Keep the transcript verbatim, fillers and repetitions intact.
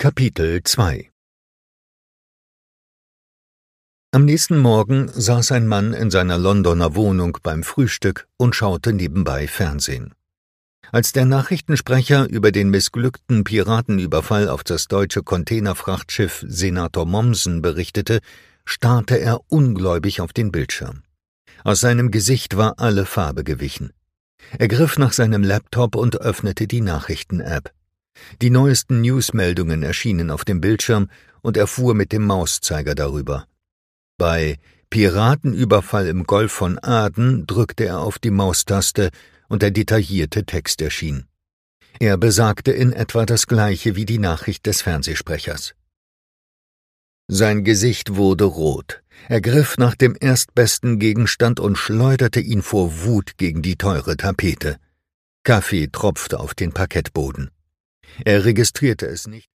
Kapitel zwei. Am nächsten Morgen saß ein Mann in seiner Londoner Wohnung beim Frühstück und schaute nebenbei Fernsehen. Als der Nachrichtensprecher über den missglückten Piratenüberfall auf das deutsche Containerfrachtschiff Senator Mommsen berichtete, starrte er ungläubig auf den Bildschirm. Aus seinem Gesicht war alle Farbe gewichen. Er griff nach seinem Laptop und öffnete die Nachrichten-App. Die neuesten Newsmeldungen erschienen auf dem Bildschirm und er fuhr mit dem Mauszeiger darüber. Bei Piratenüberfall im Golf von Aden drückte er auf die Maustaste und der detaillierte Text erschien. Er besagte in etwa das Gleiche wie die Nachricht des Fernsehsprechers. Sein Gesicht wurde rot. Er griff nach dem erstbesten Gegenstand und schleuderte ihn vor Wut gegen die teure Tapete. Kaffee tropfte auf den Parkettboden. Er registrierte es nicht.